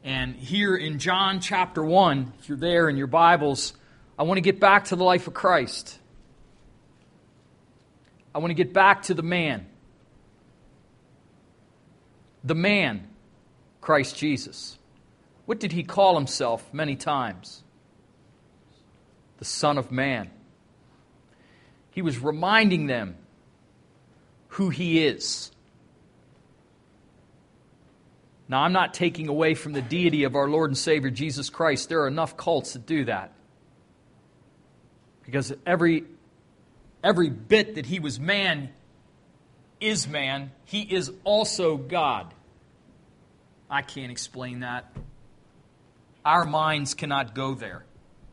And here in John chapter 1, if you're there in your Bibles, I want to get back to the life of Christ. I want to get back to the man. The man, Christ Jesus. What did he call himself many times? The Son of Man. He was reminding them who he is. Now, I'm not taking away from the deity of our Lord and Savior Jesus Christ. There are enough cults that do that. Because every bit that he was man is man. He is also God. I can't explain that. Our minds cannot go there.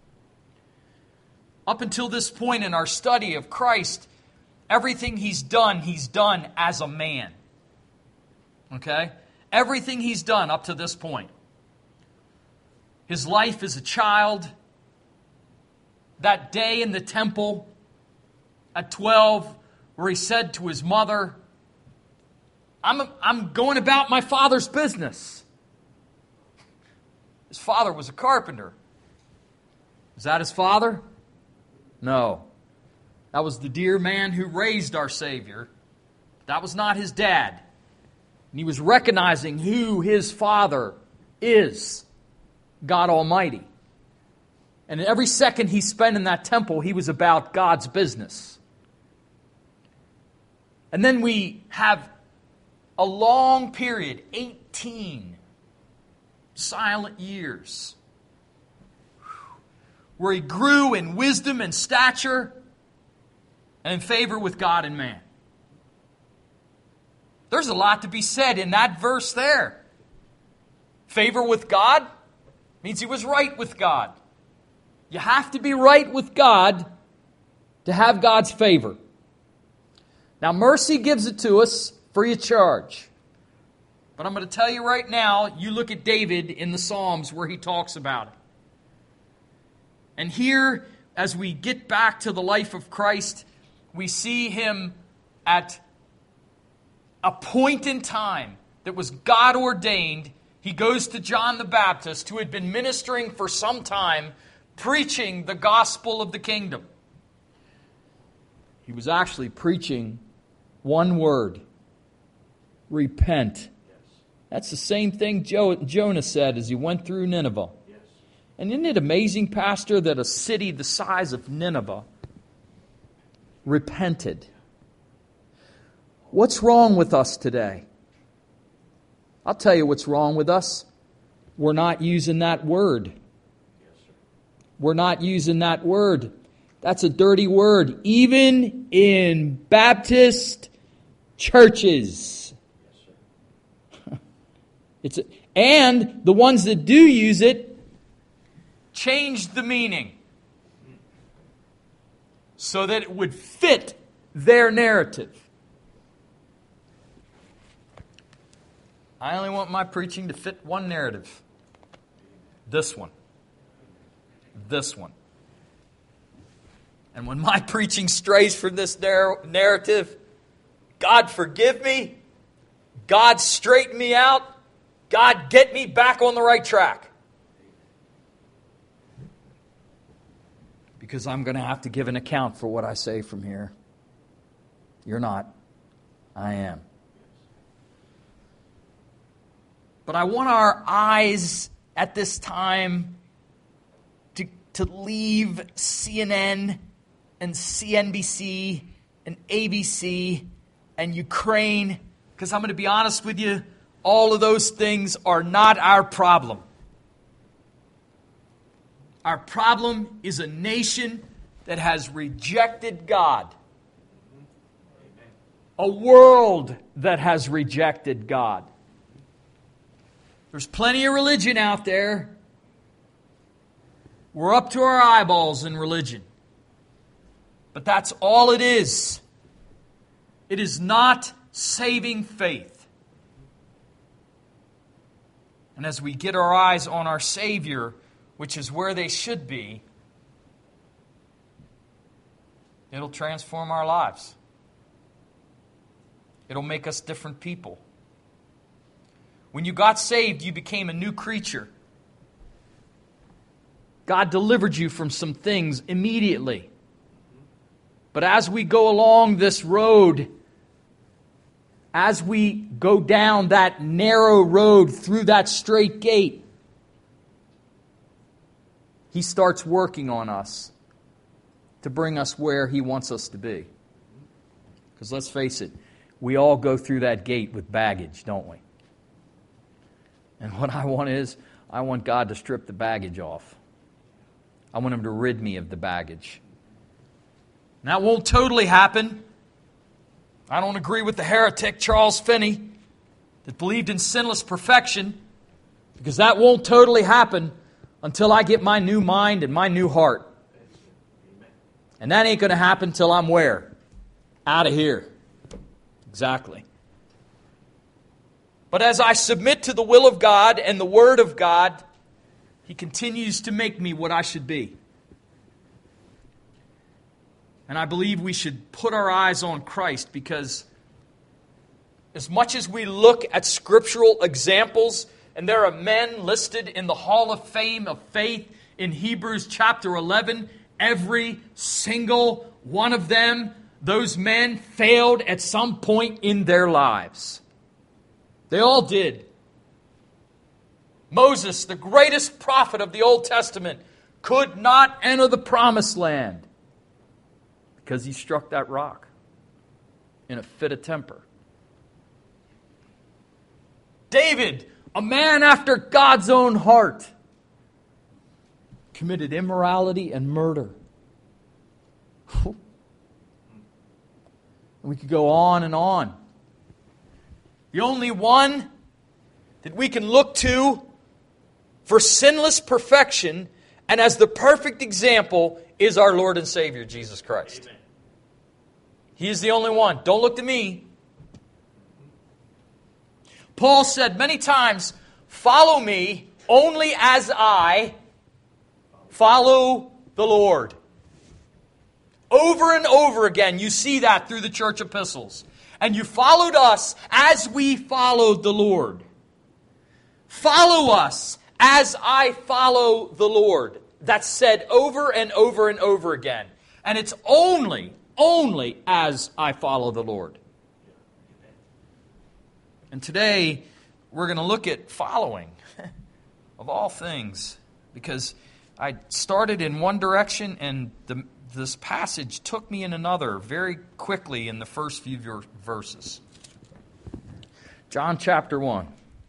Up until this point in our study of Christ, everything he's done as a man. Okay? Everything he's done up to this point. His life as a child, that day in the temple at 12, where he said to his mother, I'm going about my father's business. His father was a carpenter. Is that his father? No. That was the dear man who raised our Savior. That was not his dad. And he was recognizing who his Father is, God Almighty. And every second he spent in that temple, he was about God's business. And then we have a long period, 18 silent years, where he grew in wisdom and stature and in favor with God and man. There's a lot to be said in that verse there. Favor with God means he was right with God. You have to be right with God to have God's favor. Now, mercy gives it to us free of charge. But I'm going to tell you right now, you look at David in the Psalms where he talks about it. And here, as we get back to the life of Christ, we see him at a point in time that was God ordained. He goes to John the Baptist, who had been ministering for some time, preaching the gospel of the kingdom. He was actually preaching one word: repent. That's the same thing Jonah said as he went through Nineveh. And isn't it amazing, Pastor, that a city the size of Nineveh repented? What's wrong with us today? I'll tell you what's wrong with us. We're not using that word. We're not using that word. That's a dirty word. Even in Baptist churches. And the ones that do use it changed the meaning so that it would fit their narrative. I only want my preaching to fit one narrative. This one. This one. And when my preaching strays from this narrative, God forgive me, God straighten me out, God get me back on the right track. Because I'm going to have to give an account for what I say from here. You're not. I am. But I want our eyes at this time to leave CNN and CNBC and ABC and Ukraine, because I'm going to be honest with you, all of those things are not our problem. Our problem is a nation that has rejected God. A world that has rejected God. There's plenty of religion out there. We're up to our eyeballs in religion. But that's all it is. It is not saving faith. And as we get our eyes on our Savior, which is where they should be, it'll transform our lives. It'll make us different people. When you got saved, you became a new creature. God delivered you from some things immediately. But as we go along this road, as we go down that narrow road through that straight gate, He starts working on us to bring us where He wants us to be. Because let's face it, we all go through that gate with baggage, don't we? And what I want God to strip the baggage off. I want Him to rid me of the baggage. And that won't totally happen. I don't agree with the heretic Charles Finney that believed in sinless perfection, because that won't totally happen until I get my new mind and my new heart. And that ain't going to happen till I'm where? Out of here. Exactly. But as I submit to the will of God and the Word of God, He continues to make me what I should be. And I believe we should put our eyes on Christ, because as much as we look at scriptural examples, and there are men listed in the Hall of Fame of Faith in Hebrews chapter 11, every single one of them, those men failed at some point in their lives. They all did. Moses, the greatest prophet of the Old Testament, could not enter the promised land because he struck that rock in a fit of temper. David, a man after God's own heart, committed immorality and murder. And we could go on and on. The only one that we can look to for sinless perfection and as the perfect example is our Lord and Savior, Jesus Christ. Amen. He is the only one. Don't look to me. Paul said many times, "Follow me only as I follow the Lord." Over and over again, you see that through the church epistles. And you followed us as we followed the Lord. Follow us as I follow the Lord. That's said over and over and over again. And it's only as I follow the Lord. And today, we're going to look at following, of all things. Because I started in one direction and this passage took me in another very quickly in the first few verses. John chapter 1.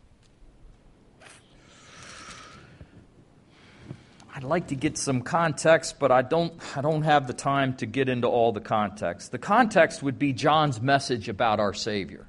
I'd like to get some context, but I don't have the time to get into all the context. The context would be John's message about our Savior.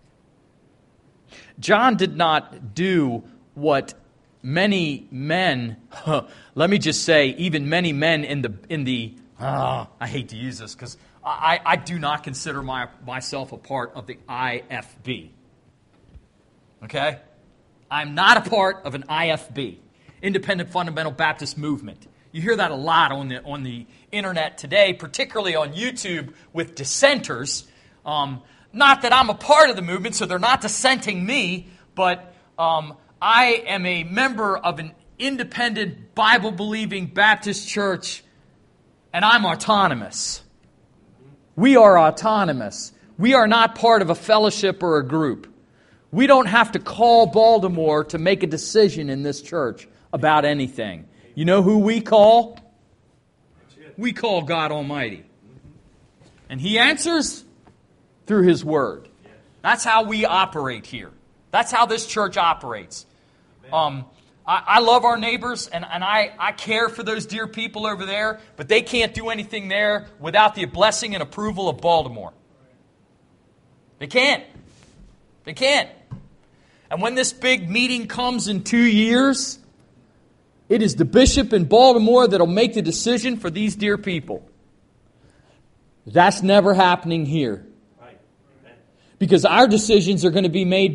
John did not do what many men, let me just say, even many men in the I hate to use this because I do not consider myself a part of the IFB. Okay? I'm not a part of an IFB, Independent Fundamental Baptist Movement. You hear that a lot on the internet today, particularly on YouTube with dissenters. Not that I'm a part of the movement, so they're not dissenting me, but I am a member of an independent, Bible-believing Baptist church, and I'm autonomous. We are autonomous. We are not part of a fellowship or a group. We don't have to call Baltimore to make a decision in this church about anything. You know who we call? We call God Almighty. And He answers through His Word. That's how we operate here. That's how this church operates. I love our neighbors, and I care for those dear people over there, but they can't do anything there without the blessing and approval of Baltimore. They can't. They can't. And when this big meeting comes in 2 years, it is the bishop in Baltimore that will make the decision for these dear people. That's never happening here. Because our decisions are going to be made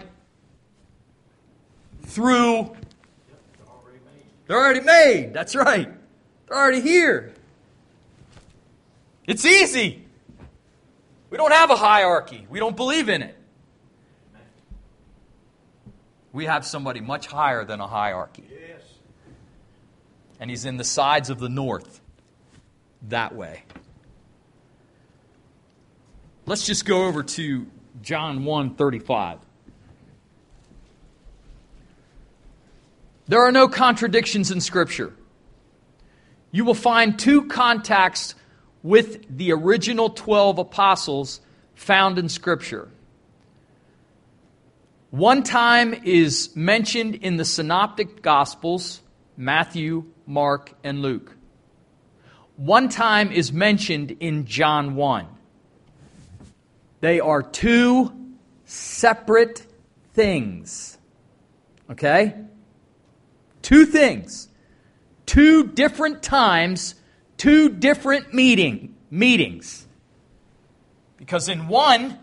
through... They're already made. That's right. They're already here. It's easy. We don't have a hierarchy. We don't believe in it. We have somebody much higher than a hierarchy. Yes. And he's in the sides of the north. That way. Let's just go over to John 1:35. There are no contradictions in Scripture. You will find two contacts with the original 12 apostles found in Scripture. One time is mentioned in the Synoptic Gospels, Matthew, Mark, and Luke. One time is mentioned in John 1. They are two separate things. Okay? Two things. Two different times, two different meetings. Because in one,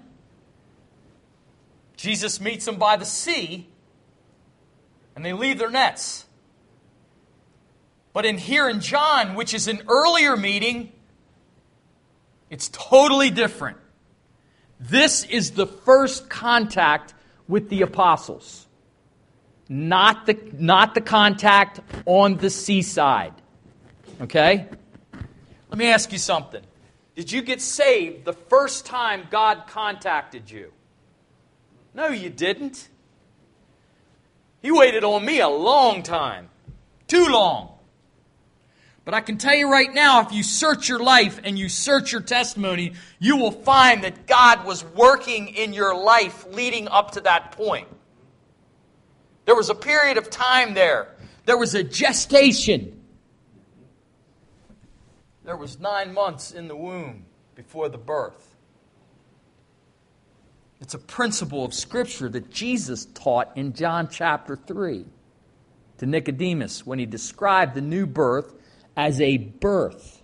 Jesus meets them by the sea, and they leave their nets. But in John, which is an earlier meeting, it's totally different. This is the first contact with the apostles. Not the contact on the seaside. Okay? Let me ask you something. Did you get saved the first time God contacted you? No, you didn't. He waited on me a long time. Too long. But I can tell you right now, if you search your life and you search your testimony, you will find that God was working in your life leading up to that point. There was a period of time there. There was a gestation. There was 9 months in the womb before the birth. It's a principle of Scripture that Jesus taught in John chapter 3 to Nicodemus when he described the new birth as a birth.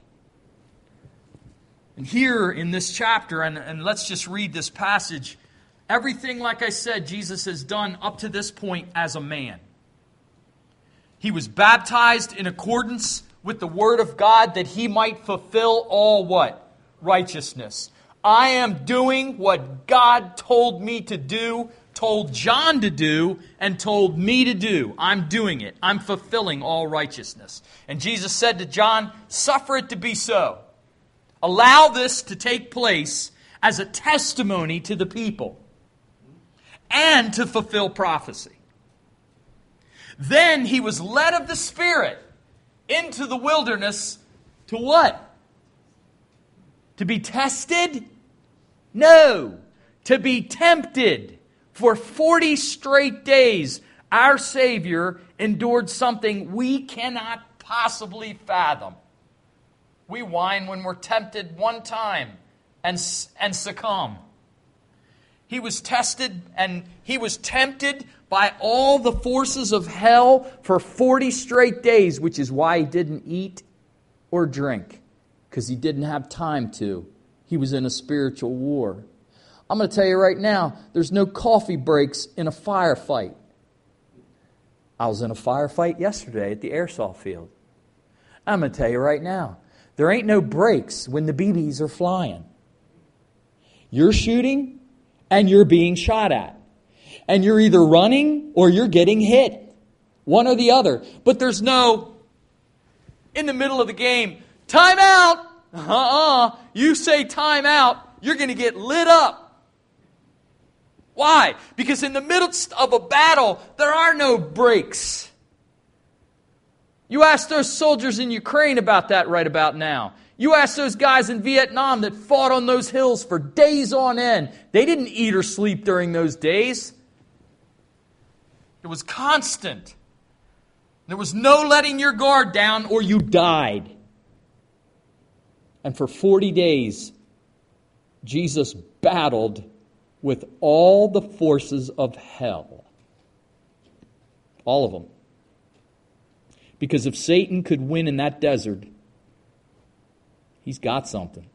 And here in this chapter, and let's just read this passage, everything, like I said, Jesus has done up to this point as a man. He was baptized in accordance with the Word of God that he might fulfill all what? Righteousness. I am doing what God told me to do, told John to do, and told me to do. I'm doing it. I'm fulfilling all righteousness. And Jesus said to John, suffer it to be so. Allow this to take place as a testimony to the people and to fulfill prophecy. Then he was led of the Spirit into the wilderness to what? To be tested? No. To be tempted. For 40 straight days, our Savior endured something we cannot possibly fathom. We whine when we're tempted one time and succumb. He was tested and he was tempted by all the forces of hell for 40 straight days, which is why he didn't eat or drink, because he didn't have time to. He was in a spiritual war. I'm going to tell you right now, there's no coffee breaks in a firefight. I was in a firefight yesterday at the airsoft field. I'm going to tell you right now, there ain't no breaks when the BBs are flying. You're shooting and you're being shot at. And you're either running or you're getting hit. One or the other. But there's no, in the middle of the game, time out. You say time out, you're going to get lit up. Why? Because in the midst of a battle, there are no breaks. You ask those soldiers in Ukraine about that right about now. You ask those guys in Vietnam that fought on those hills for days on end. They didn't eat or sleep during those days. It was constant. There was no letting your guard down or you died. And for 40 days, Jesus battled with all the forces of hell. All of them. Because if Satan could win in that desert, he's got something.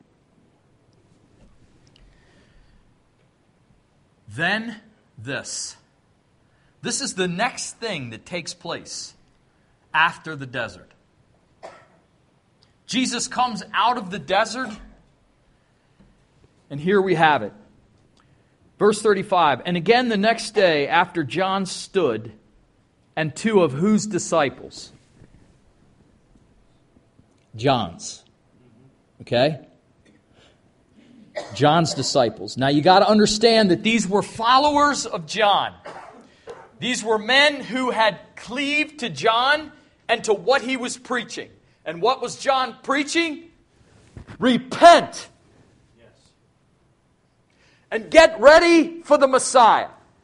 Then this. This is the next thing that takes place after the desert. Jesus comes out of the desert, and here we have it. Verse 35, and again the next day after John stood, and two of whose disciples? John's. Okay? John's disciples. Now you got to understand that these were followers of John. These were men who had cleaved to John and to what he was preaching. And what was John preaching? Repent. And get ready for the Messiah.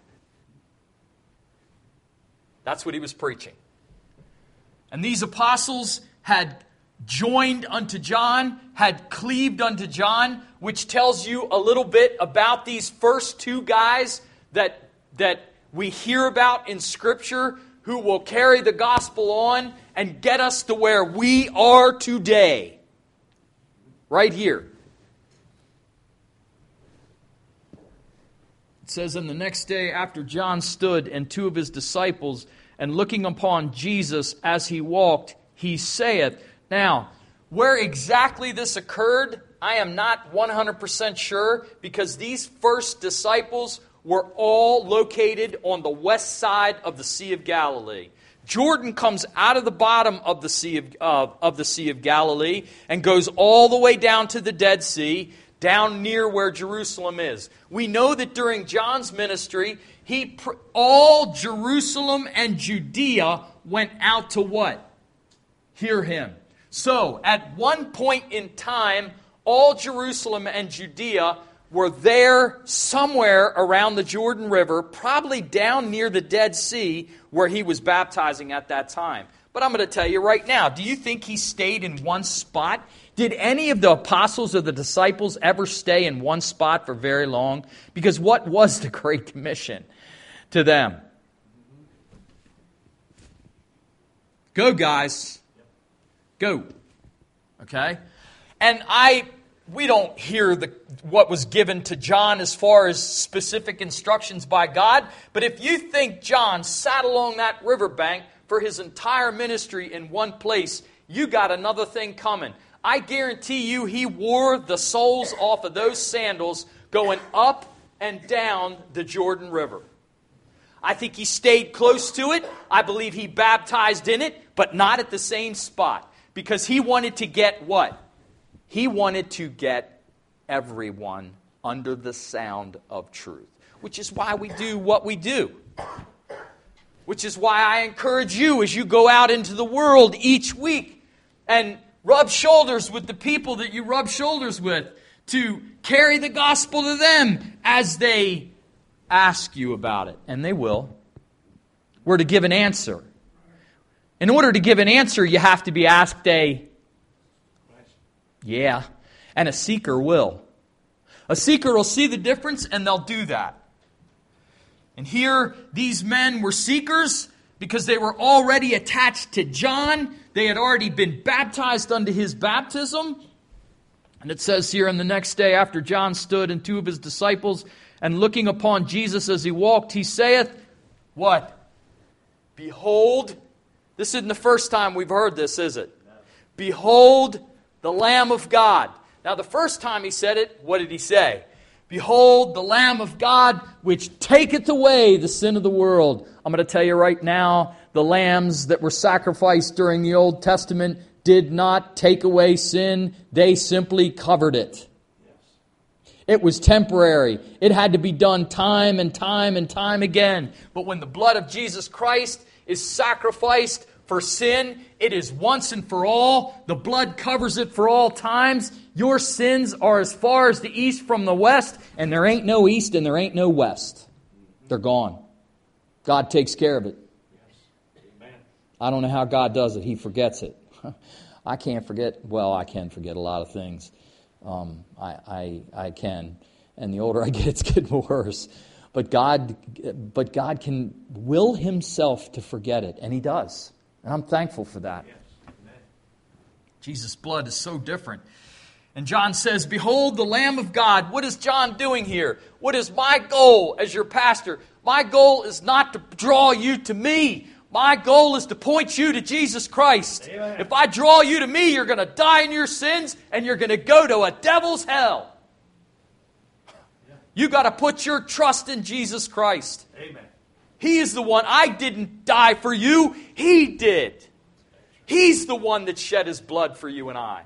That's what he was preaching. And these apostles had joined unto John, had cleaved unto John, which tells you a little bit about these first two guys that we hear about in Scripture who will carry the gospel on and get us to where we are today. Right here. It says, and the next day after John stood and two of his disciples, and looking upon Jesus as he walked, he saith. Now, where exactly this occurred, I am not 100% sure, because these first disciples were all located on the west side of the Sea of Galilee. Jordan comes out of the bottom of the Sea of Galilee and goes all the way down to the Dead Sea, down near where Jerusalem is. We know that during John's ministry, all Jerusalem and Judea went out to what? Hear him. So, at one point in time, all Jerusalem and Judea were there somewhere around the Jordan River, probably down near the Dead Sea, where he was baptizing at that time. But I'm going to tell you right now, do you think he stayed in one spot? Did any of the apostles or the disciples ever stay in one spot for very long? Because what was the Great Commission to them? Go, guys. Go. Okay? And we don't hear what was given to John as far as specific instructions by God. But if you think John sat along that riverbank for his entire ministry in one place, you got another thing coming. I guarantee you he wore the soles off of those sandals going up and down the Jordan River. I think he stayed close to it. I believe he baptized in it, but not at the same spot. Because he wanted to get what? He wanted to get everyone under the sound of truth. Which is why we do what we do. Which is why I encourage you as you go out into the world each week and rub shoulders with the people that you rub shoulders with, to carry the gospel to them as they ask you about it. And they will. We're to give an answer. In order to give an answer, you have to be asked yeah. And a seeker will. A seeker will see the difference and they'll do that. And here, these men were seekers because they were already attached to John. They had already been baptized unto his baptism. And it says here, and the next day after John stood and two of his disciples, and looking upon Jesus as he walked, he saith, what? Behold, this isn't the first time we've heard this, is it? No. Behold the Lamb of God. Now the first time he said it, what did he say? Behold the Lamb of God, which taketh away the sin of the world. I'm going to tell you right now, the lambs that were sacrificed during the Old Testament did not take away sin. They simply covered it. It was temporary. It had to be done time and time and time again. But when the blood of Jesus Christ is sacrificed for sin, it is once and for all. The blood covers it for all times. Your sins are as far as the east from the west, and there ain't no east and there ain't no west. They're gone. God takes care of it. I don't know how God does it. He forgets it. I can't forget. Well, I can forget a lot of things. I can. And the older I get, it's getting worse. But God can will Himself to forget it, and He does. And I'm thankful for that. Yes. Jesus' blood is so different. And John says, behold the Lamb of God. What is John doing here? What is my goal as your pastor? My goal is not to draw you to me. My goal is to point you to Jesus Christ. Amen. If I draw you to me, you're going to die in your sins and you're going to go to a devil's hell. You got to put your trust in Jesus Christ. Amen. He is the one. I didn't die for you. He did. He's the one that shed His blood for you and I.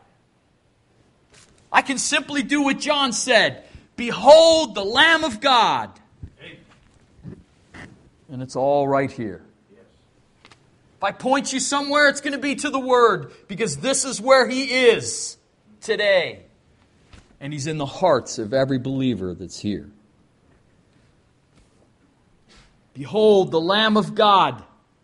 I can simply do what John said. Behold the Lamb of God. Amen. And it's all right here. If I point you somewhere, it's going to be to the Word, because this is where He is today. And He's in the hearts of every believer that's here. Behold, the Lamb of God.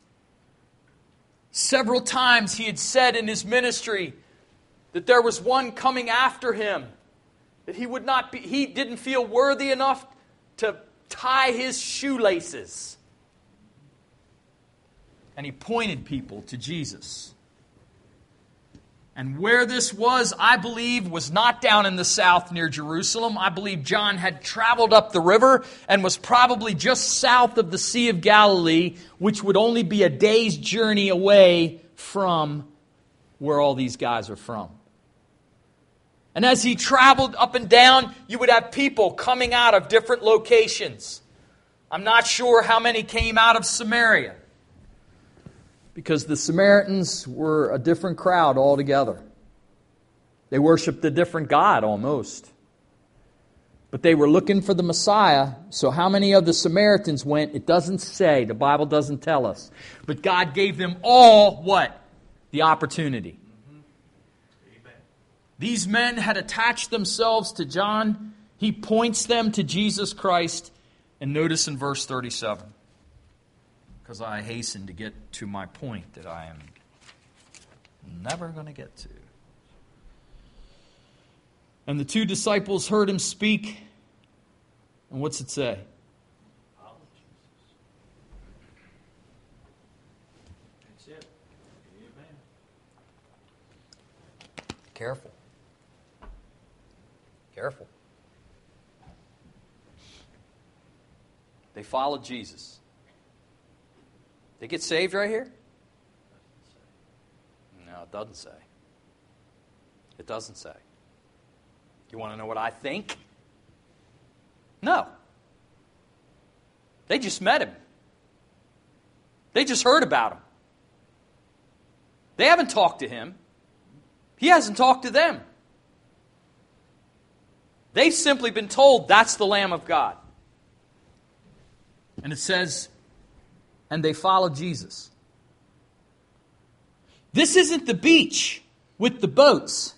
Several times He had said in His ministry that there was one coming after Him, that He didn't feel worthy enough to tie His shoelaces. And He pointed people to Jesus. And where this was, I believe, was not down in the south near Jerusalem. I believe John had traveled up the river and was probably just south of the Sea of Galilee, which would only be a day's journey away from where all these guys are from. And as he traveled up and down, you would have people coming out of different locations. I'm not sure how many came out of Samaria, because the Samaritans were a different crowd altogether. They worshipped a different God almost. But they were looking for the Messiah. So how many of the Samaritans went? It doesn't say. The Bible doesn't tell us. But God gave them all what? The opportunity. Amen. These men had attached themselves to John. He points them to Jesus Christ. And notice in verse 37. Because I hasten to get to my point that I am never going to get to. And the two disciples heard Him speak. And what's it say? Follow Jesus. That's it. Amen. Careful. Careful. They followed Jesus. They get saved right here? No, it doesn't say. It doesn't say. You want to know what I think? No. They just met Him. They just heard about Him. They haven't talked to Him. He hasn't talked to them. They've simply been told that's the Lamb of God. And it says, and they followed Jesus. This isn't the beach with the boats.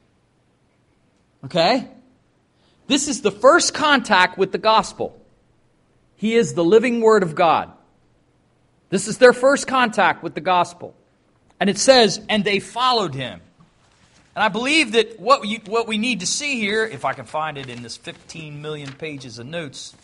Okay? This is the first contact with the gospel. He is the living Word of God. This is their first contact with the gospel. And it says, and they followed Him. And I believe that what we need to see here, if I can find it in this 15 million pages of notes,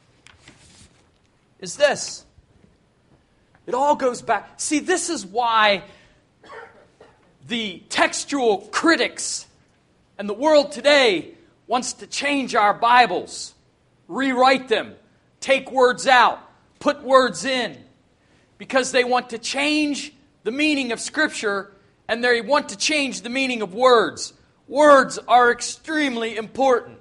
is this. It all goes back. See, this is why the textual critics and the world today wants to change our Bibles, rewrite them, take words out, put words in, because they want to change the meaning of Scripture and they want to change the meaning of words. Words are extremely important.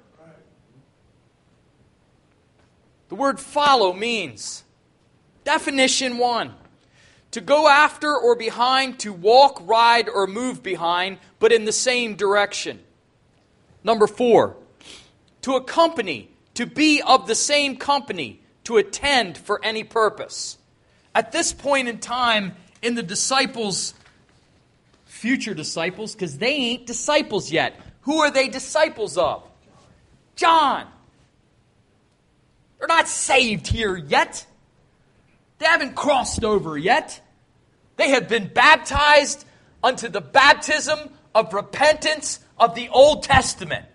The word follow means, definition 1, to go after or behind, to walk, ride, or move behind, but in the same direction. Number 4, to accompany, to be of the same company, to attend for any purpose. At this point in time, in the disciples, future disciples, because they ain't disciples yet. Who are they disciples of? John. They're not saved here yet. They haven't crossed over yet. They have been baptized unto the baptism of repentance of the Old Testament.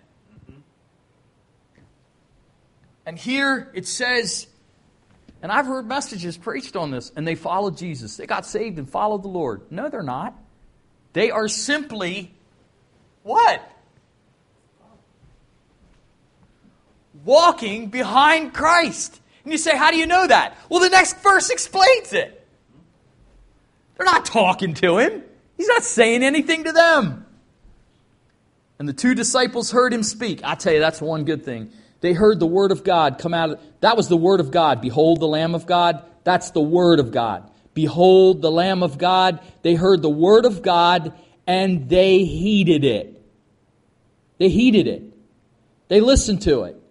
And here it says, and I've heard messages preached on this, and they followed Jesus. They got saved and followed the Lord. No, they're not. They are simply, what? Walking behind Christ. And you say, how do you know that? Well, the next verse explains it. They're not talking to Him. He's not saying anything to them. And the two disciples heard Him speak. I tell you, that's one good thing. They heard the Word of God come out. That was the Word of God. Behold the Lamb of God. That's the Word of God. Behold the Lamb of God. They heard the Word of God and they heeded it. They heeded it. They listened to it.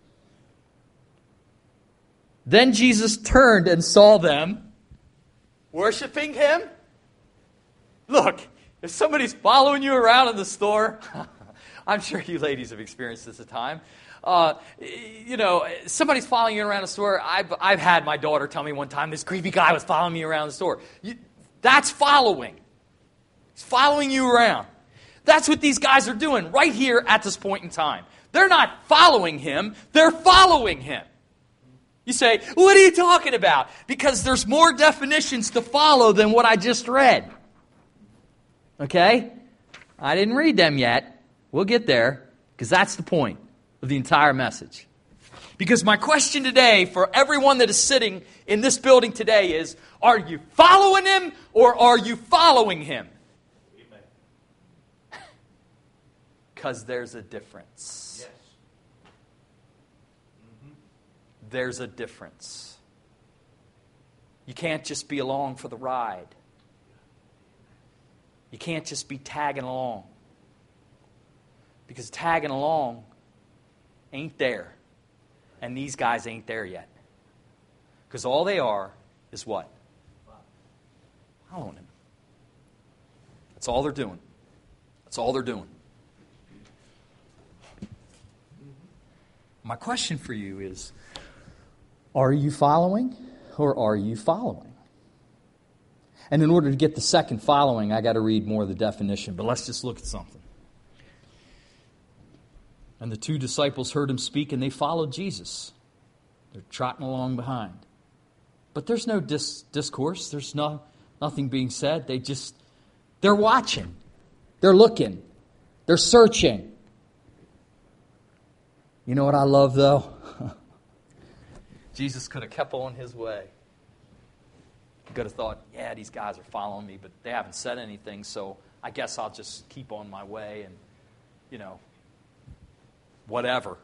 Then Jesus turned and saw them worshiping Him. Look, if somebody's following you around in the store, I'm sure you ladies have experienced this at times. Somebody's following you around the store. I've had my daughter tell me one time, this creepy guy was following me around the store. That's following. He's following you around. That's what these guys are doing right here at this point in time. They're not following Him. They're following Him. You say, what are you talking about? Because there's more definitions to follow than what I just read. Okay? I didn't read them yet. We'll get there, because that's the point of the entire message. Because my question today for everyone that is sitting in this building today is, are you following Him or are you following Him? Because there's a difference. Yes. There's a difference. You can't just be along for the ride. You can't just be tagging along. Because tagging along ain't there. And these guys ain't there yet. Because all they are is what? Following Him. That's all they're doing. That's all they're doing. My question for you is, are you following or are you following? And in order to get the second following, I got to read more of the definition. But let's just look at something. And the two disciples heard Him speak and they followed Jesus. They're trotting along behind. But there's no discourse. There's nothing being said. They're watching. They're looking. They're searching. You know what I love, though? Jesus could have kept on His way. He could have thought, yeah, these guys are following me, but they haven't said anything, so I guess I'll just keep on my way and, whatever.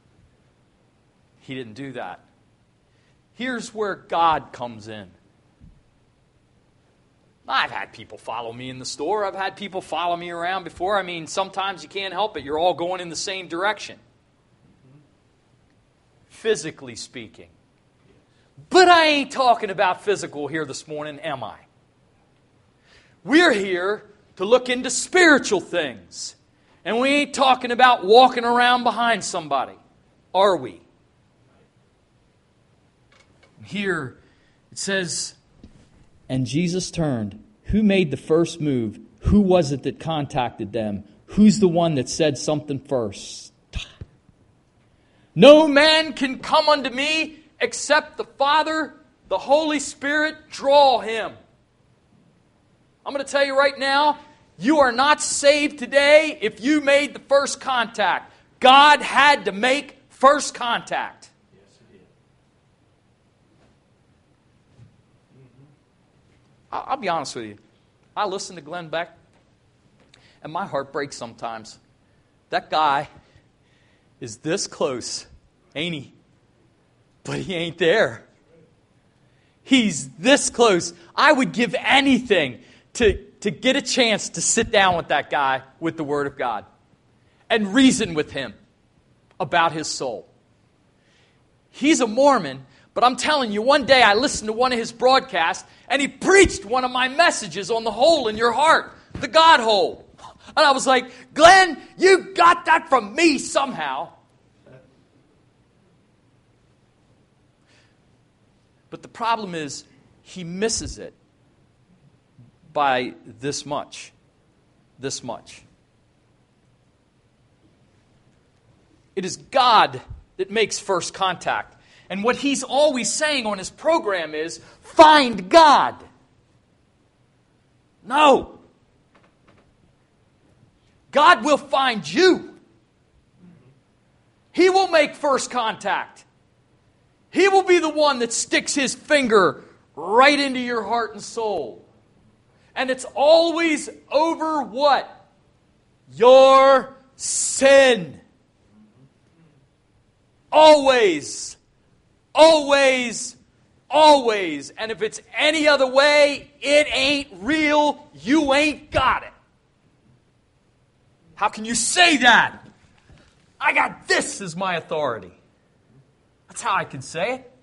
He didn't do that. Here's where God comes in. I've had people follow me in the store. I've had people follow me around before. I mean, sometimes you can't help it. You're all going in the same direction. Physically speaking. But I ain't talking about physical here this morning, am I? We're here to look into spiritual things. And we ain't talking about walking around behind somebody, are we? Here it says, and Jesus turned. Who made the first move? Who was it that contacted them? Who's the one that said something first? No man can come unto me except the Father, the Holy Spirit, draw him. I'm going to tell you right now, you are not saved today if you made the first contact. God had to make first contact. Yes, He did. I'll be honest with you. I listen to Glenn Beck, and my heart breaks sometimes. That guy is this close, ain't he? But he ain't there. He's this close. I would give anything to get a chance to sit down with that guy with the Word of God and reason with him about his soul. He's a Mormon, but I'm telling you, one day I listened to one of his broadcasts and he preached one of my messages on the hole in your heart, the God hole. And I was like, Glenn, you got that from me somehow. But the problem is, he misses it by this much. This much. It is God that makes first contact. And what he's always saying on his program is, find God. No. God will find you. He will make first contact. He will be the one that sticks His finger right into your heart and soul. And it's always over what? Your sin. Always. Always. Always. And if it's any other way, it ain't real. You ain't got it. How can you say that? I got this as my authority. That's how I can say it.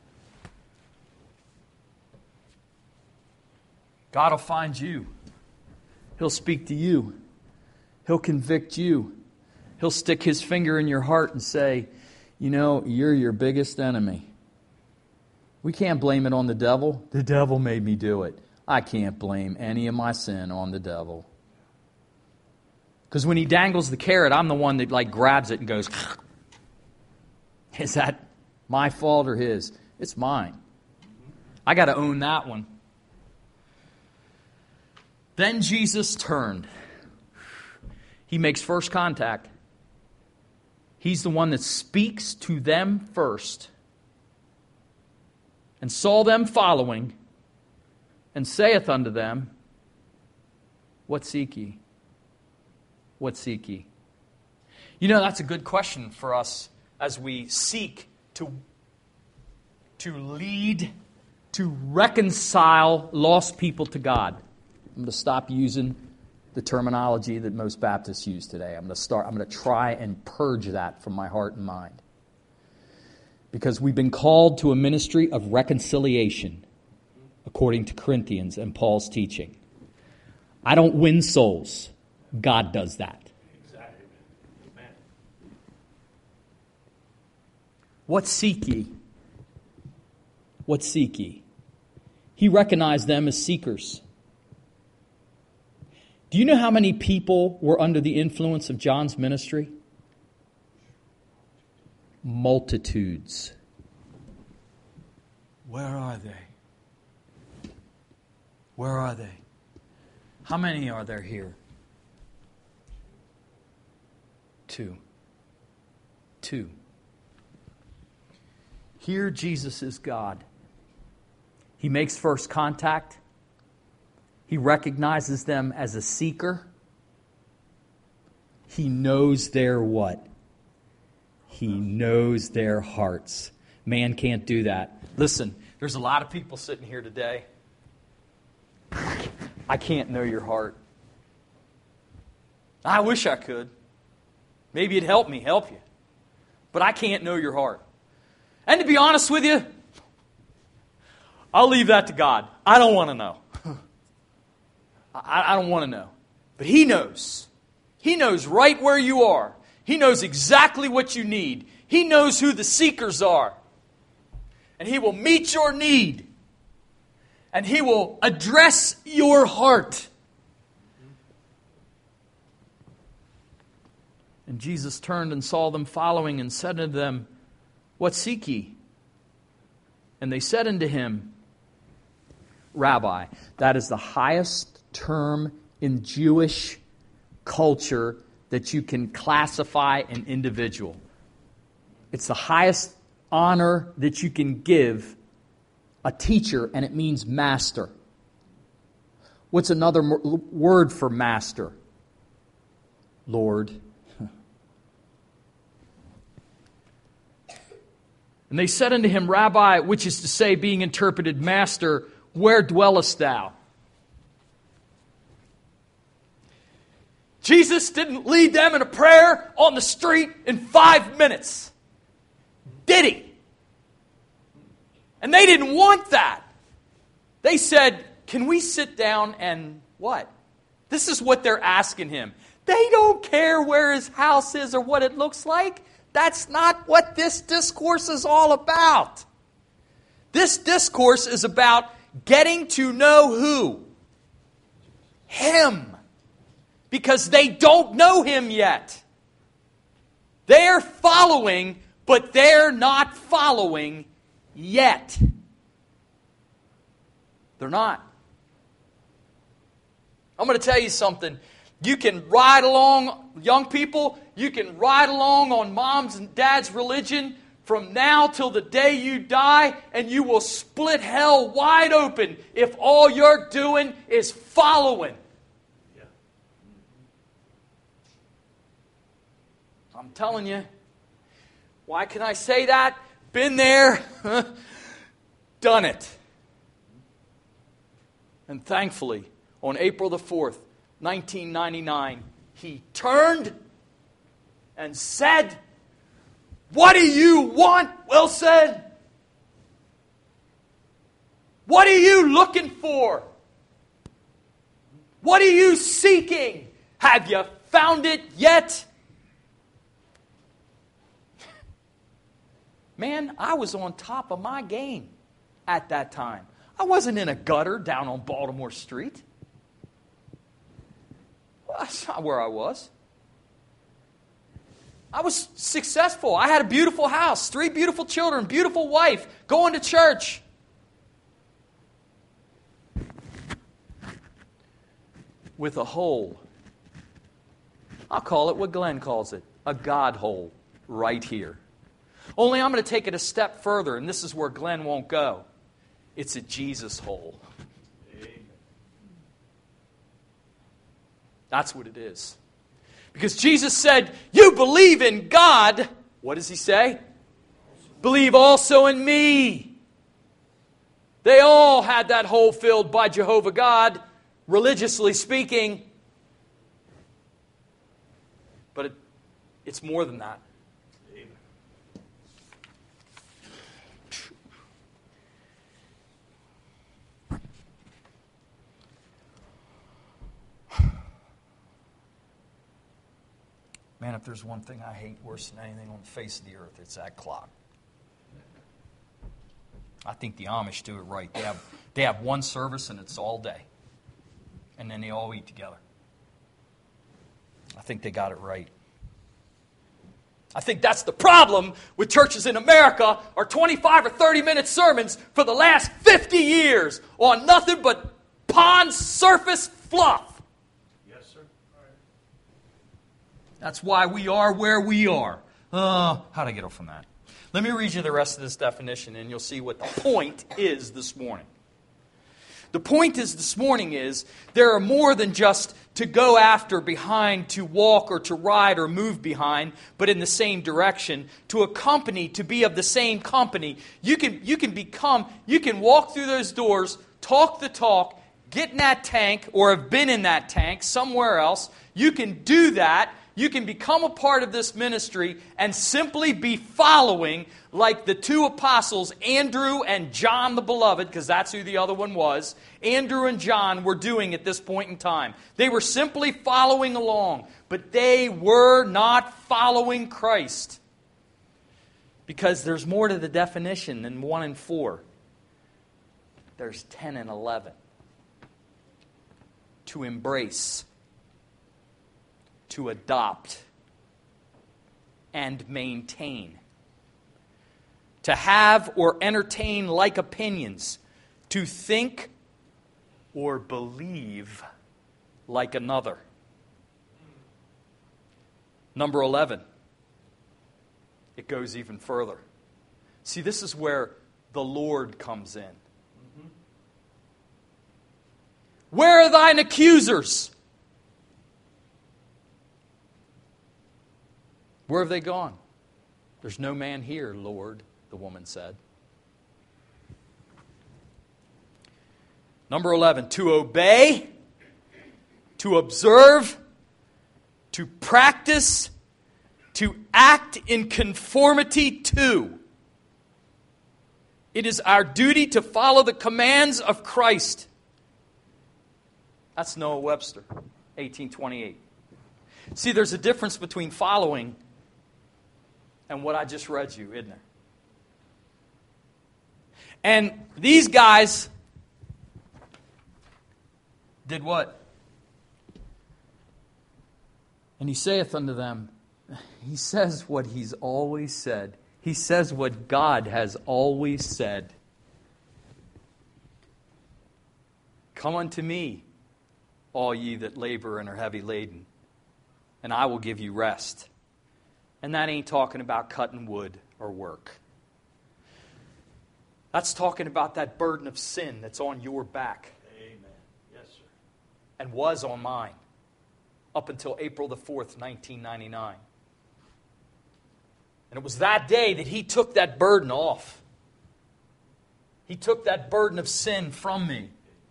God will find you. He'll speak to you. He'll convict you. He'll stick His finger in your heart and say, you know, you're your biggest enemy. We can't blame it on the devil. The devil made me do it. I can't blame any of my sin on the devil. Because when he dangles the carrot, I'm the one that grabs it and goes, is that my fault or his? It's mine. I got to own that one. Then Jesus turned. He makes first contact. He's the one that speaks to them first. And saw them following, and saith unto them, what seek ye? What seek ye? You know, that's a good question for us as we seek to lead, to reconcile lost people to God. I'm going to stop using the terminology that most Baptists use today. I'm going to try and purge that from my heart and mind. Because we've been called to a ministry of reconciliation, according to Corinthians and Paul's teaching. I don't win souls. God does that. Exactly. Amen. What seek ye? What seek ye? He recognized them as seekers. Do you know how many people were under the influence of John's ministry? Multitudes. Where are they? Where are they? How many are there here? 2. Here Jesus is God. He makes first contact. He recognizes them as a seeker. He knows their what? He knows their hearts. Man can't do that. Listen, there's a lot of people sitting here today. I can't know your heart. I wish I could. Maybe it'd help you. But I can't know your heart. And to be honest with you, I'll leave that to God. I don't want to know. I don't want to know. But He knows. He knows right where you are. He knows exactly what you need. He knows who the seekers are. And He will meet your need. And He will address your heart. And Jesus turned and saw them following and said unto them, what seek ye? And they said unto Him, Rabbi. That is the highest term in Jewish culture that you can classify an individual. It's the highest honor that you can give a teacher, and it means master. What's another word for master? Lord. And they said unto Him, Rabbi, which is to say, being interpreted, Master, where dwellest thou? Jesus didn't lead them in a prayer on the street in 5 minutes. Did He? And they didn't want that. They said, can we sit down and what? This is what they're asking Him. They don't care where His house is or what it looks like. That's not what this discourse is all about. This discourse is about getting to know who? Him. Because they don't know Him yet. They're following, but they're not following yet. They're not. I'm going to tell you something. You can ride along, young people, you can ride along on mom's and dad's religion from now till the day you die, and you will split hell wide open if all you're doing is following. I'm telling you, Why can I say that? Been there, done it. And thankfully, on April the 4th, 1999, he turned and said, "What do you want, Wilson? What are you looking for? What are you seeking? Have you found it yet?" Man, I was on top of my game at that time. I wasn't in a gutter down on Baltimore Street. Well, that's not where I was. I was successful. I had a beautiful house, 3 beautiful children, beautiful wife, going to church. With a hole. I'll call it what Glenn calls it, a God hole right here. Only I'm going to take it a step further, and this is where Glenn won't go. It's a Jesus hole. Amen. That's what it is. Because Jesus said, "You believe in God." What does he say? "Believe also in me." They all had that hole filled by Jehovah God, religiously speaking. But it's more than that. Man, if there's one thing I hate worse than anything on the face of the earth, it's that clock. I think the Amish do it right. They have one service and it's all day. And then they all eat together. I think they got it right. I think that's the problem with churches in America, are 25 or 30-minute sermons for the last 50 years on nothing but pond surface fluff. That's why we are where we are. How'd I get off from that? Let me read you the rest of this definition, and you'll see what the point is this morning. The point is this morning is there are more than just to go after, behind, to walk, or to ride, or move behind, but in the same direction, to accompany, to be of the same company. You can walk through those doors, talk the talk, get in that tank, or have been in that tank somewhere else. You can do that. You can become a part of this ministry and simply be following like the 2 apostles, Andrew and John the Beloved, because that's who the other one was. Andrew and John were doing at this point in time. They were simply following along, but they were not following Christ. Because there's more to the definition than 1 and 4. There's 10 and 11. To embrace, to adopt, and maintain. To have or entertain like opinions. To think or believe like another. Number 11. It goes even further. See, this is where the Lord comes in. Where are thine accusers? Where have they gone? There's no man here, Lord, the woman said. Number 11, to obey, to observe, to practice, to act in conformity to. It is our duty to follow the commands of Christ. That's Noah Webster, 1828. See, there's a difference between following and what I just read you, isn't there? And these guys did what? And he saith unto them, he says what he's always said. He says what God has always said. Come unto me, all ye that labor and are heavy laden, and I will give you rest. And that ain't talking about cutting wood or work. That's talking about that burden of sin that's on your back. Amen. Yes, sir. And was on mine up until April the 4th, 1999. And it was that day that He took that burden off. He took that burden of sin from me.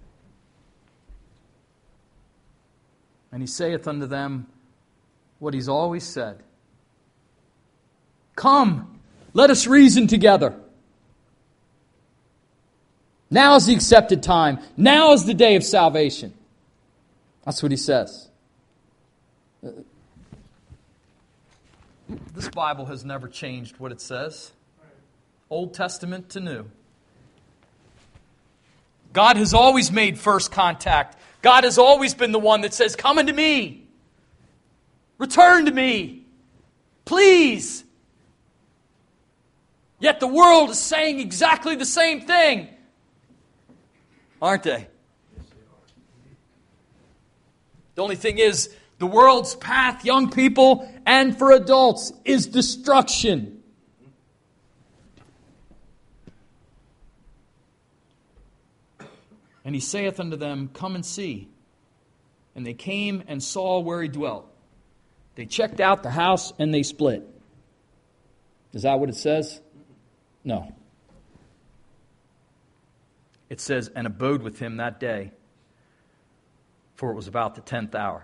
And He saith unto them what He's always said. Come, let us reason together. Now is the accepted time. Now is the day of salvation. That's what He says. This Bible has never changed what it says. Old Testament to New. God has always made first contact. God has always been the one that says, come unto me. Return to me. Please. Yet the world is saying exactly the same thing. Aren't they? The only thing is, the world's path, young people, and for adults, is destruction. And He saith unto them, come and see. And they came and saw where He dwelt. They checked out the house and they split. Is that what it says? No. It says, and abode with him that day, for it was about the 10th hour.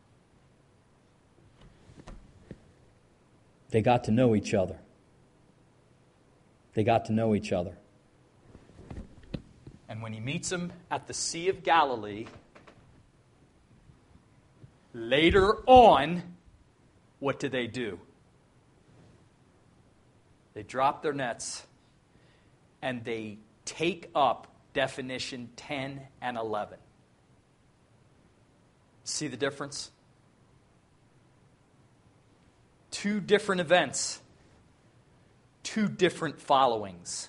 They got to know each other. They got to know each other. And when He meets them at the Sea of Galilee, later on, what do? They drop their nets and they take up definition 10 and 11. See the difference? Two different events. Two different followings.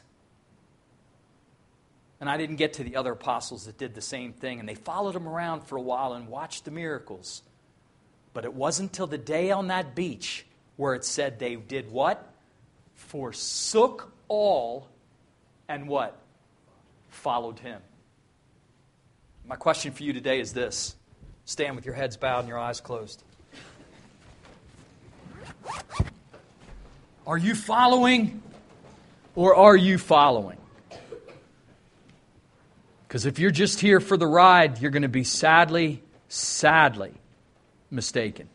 And I didn't get to the other apostles that did the same thing. And they followed Him around for a while and watched the miracles. But it wasn't until the day on that beach where it said they did what? Forsook all and what? Followed Him. My question for you today is this. Stand with your heads bowed and your eyes closed. Are you following or are you following? Because if you're just here for the ride, you're going to be sadly mistaken.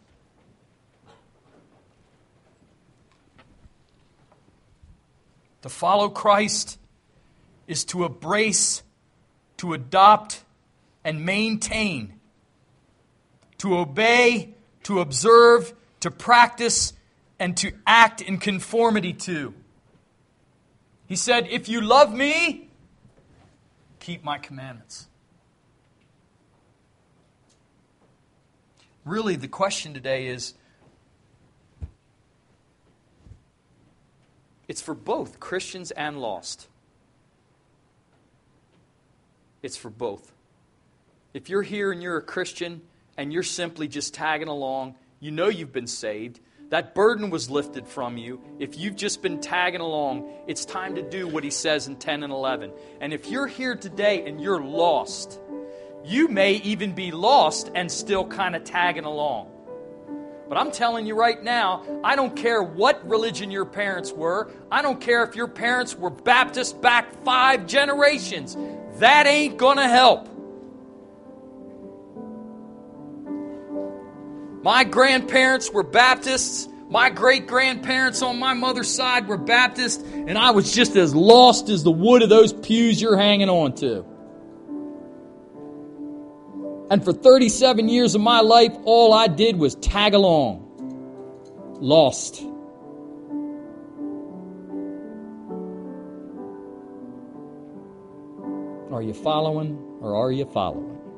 To follow Christ is to embrace, to adopt, and maintain, to obey, to observe, to practice, and to act in conformity to. He said, if you love me, keep my commandments. Really, the question today is, it's for both Christians and lost. It's for both. If you're here and you're a Christian and you're simply just tagging along, you know you've been saved. That burden was lifted from you. If you've just been tagging along, it's time to do what He says in 10 and 11. And if you're here today and you're lost, you may even be lost and still kind of tagging along. But I'm telling you right now, I don't care what religion your parents were. I don't care if your parents were Baptist back 5 generations. That ain't going to help. My grandparents were Baptists. My great-grandparents on my mother's side were Baptists. And I was just as lost as the wood of those pews you're hanging on to. And for 37 years of my life, all I did was tag along. Lost. Are you following or are you following?